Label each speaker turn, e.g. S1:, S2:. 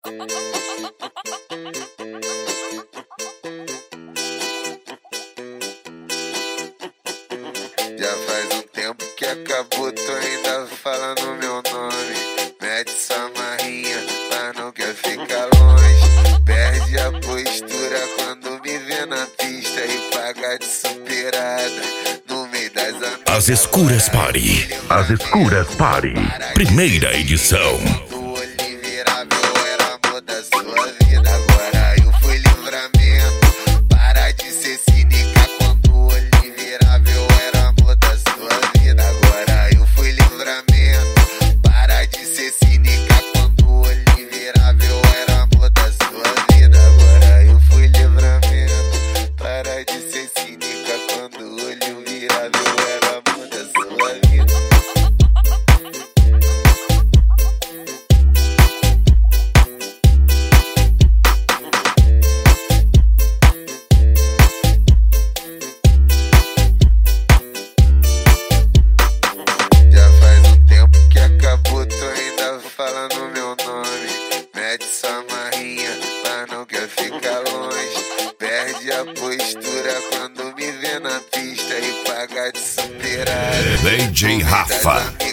S1: Já faz um tempo que acabou, tu ainda falando meu nome. Mete sua marrinha, mas não quer ficar longe. Perde a postura quando me vê na pista e paga de superada no meio das amigas.
S2: As Escuras Party. As Escuras Party. Primeira edição.
S1: O Oliveira era amor da sua vida, agora eu fui livramento. Para de ser cínica quando o Oliveira era amor da sua vida, agora eu fui livramento. Para de ser cínica quando o Oliveira era amor da sua vida, agora eu fui livramento. Para de ser cínica quando o Oliveira era amor da sua vida. Já faz um tempo que acabou, tu ainda falando meu nome. Mete sua marrinha, mas não quer ficar longe. Perde a postura quando me vê na pista e paga de superada.
S2: DJ Rafa.